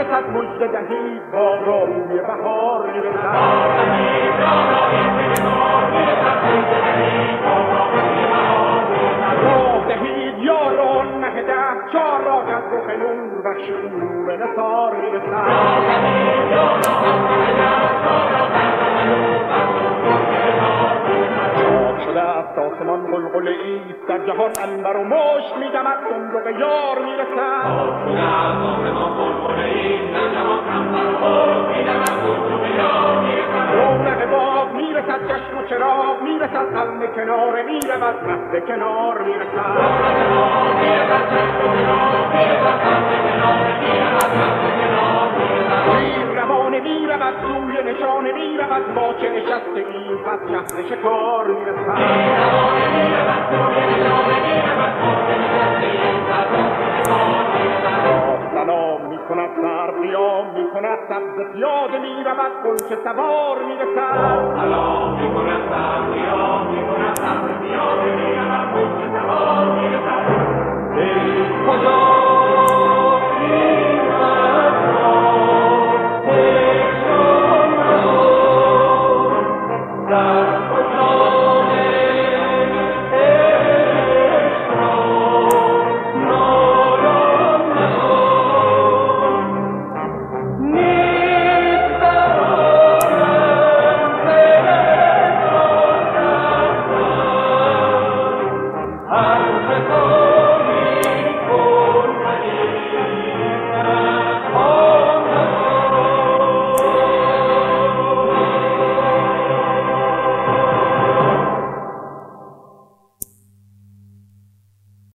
میرسد مژده دهید بارانی بهار میرسد راه دهید یاران مهده چار را از رخ نور و شور نثار میرسد شده است آسمان قلقله ایست در جهان عنبر و مشک میدمد صندوق یار میرسد شده است آسمان قلقله ایست در جهان عنبر و مشک میدمد صندوق یار میرسد رونق باغ میرسد چشم و چراغ میرسد قلم کنار میرود مهد کنار میرسد میرسد چشم و چراغ میرسد قلم کنار میرود مهد کنار میرسد روانه میرود سوی نشانه میرود ما چه نشسته ایم پس شهر شکار میرسد روانه میرود سوی نشانه میرود ما چه نشسته ایم پس شهر شکار میرسد سلام میکند سر قیام میکند سبز پیاده میرود غنچه سوار میرسد سلام میکند سر قیام میکند سبز پیاده میرود